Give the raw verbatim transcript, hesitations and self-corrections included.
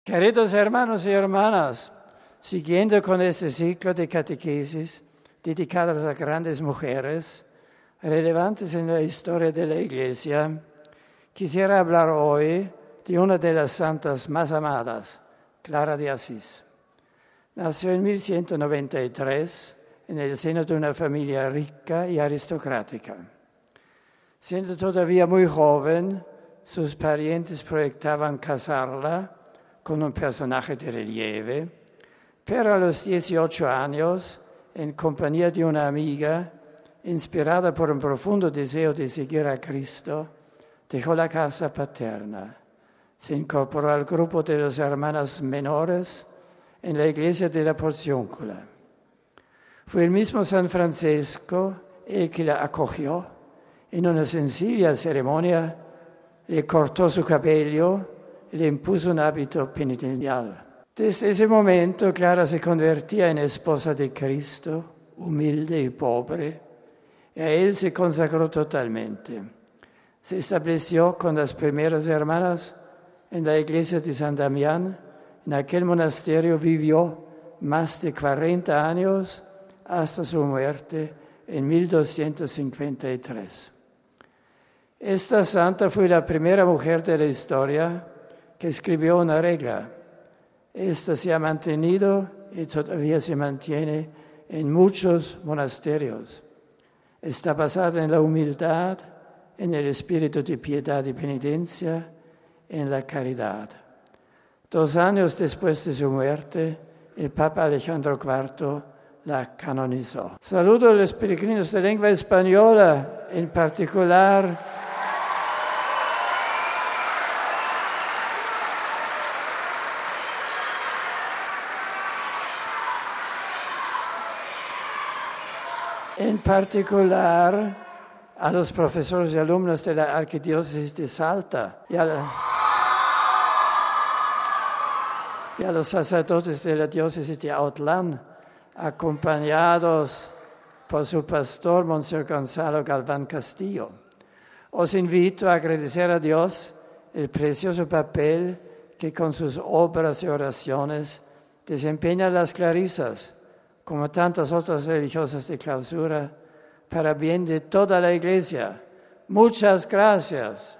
Queridos hermanos y hermanas, siguiendo con este ciclo de catequesis dedicadas a grandes mujeres relevantes en la historia de la Iglesia, quisiera hablar hoy de una de las santas más amadas, Clara de Asís. Nació en mil ciento noventa y tres en el seno de una familia rica y aristocrática. Siendo todavía muy joven, sus parientes proyectaban casarla con un personaje de relieve, pero a los dieciocho años, en compañía de una amiga, inspirada por un profundo deseo de seguir a Cristo, dejó la casa paterna. Se incorporó al grupo de las hermanas menores en la iglesia de la Porciúncula. Fue el mismo San Francisco el que la acogió. En una sencilla ceremonia le cortó su cabello y le impuso un hábito penitencial. Desde ese momento, Clara se convertía en esposa de Cristo, humilde y pobre, y a él se consagró totalmente. Se estableció con las primeras hermanas en la iglesia de San Damián. En aquel monasterio vivió más de cuarenta años hasta su muerte en mil doscientos cincuenta y tres. Esta santa fue la primera mujer de la historia que escribió una regla. Esta se ha mantenido y todavía se mantiene en muchos monasterios. Está basada en la humildad, en el espíritu de piedad y penitencia, en la caridad. Dos años después de su muerte, el Papa Alejandro cuarto la canonizó. Saludo a los peregrinos de lengua española, en particular En particular a los profesores y alumnos de la Arquidiócesis de Salta y a, la, y a los sacerdotes de la diócesis de Autlán, acompañados por su pastor, Monseñor Gonzalo Galván Castillo. Os invito a agradecer a Dios el precioso papel que con sus obras y oraciones desempeñan las clarisas, como tantas otras religiosas de clausura, para bien de toda la Iglesia. Muchas gracias.